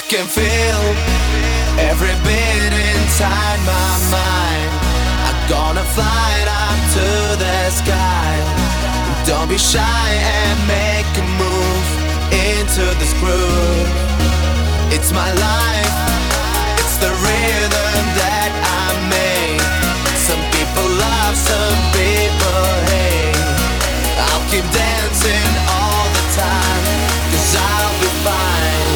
can feel every beat inside my mind. I'm gonna fly up to the sky. Don't be shy and make a move into this groove. It's my life, it's the rhythm that I make. Some people love, some people hate. I'll keep dancing all the time, 'cause I'll be fine.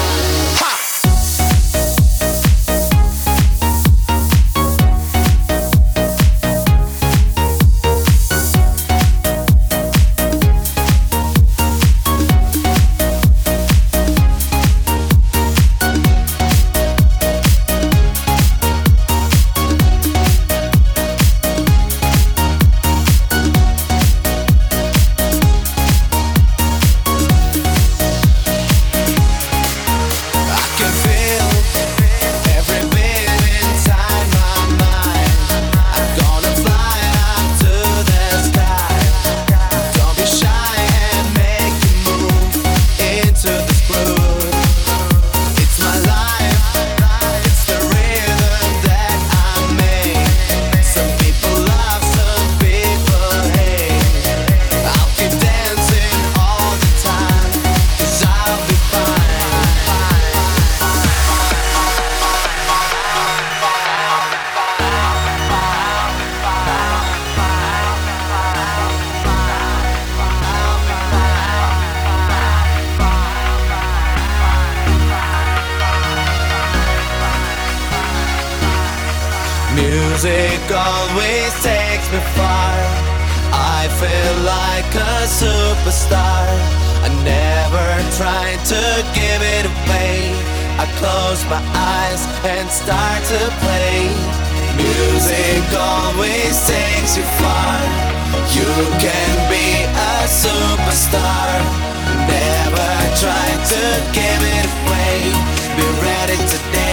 Music always takes me far. I feel like a superstar. I never tried to give it away. I close my eyes and start to play. Music always takes you far. You can be a superstar. Never try to give it away. Be ready to dance.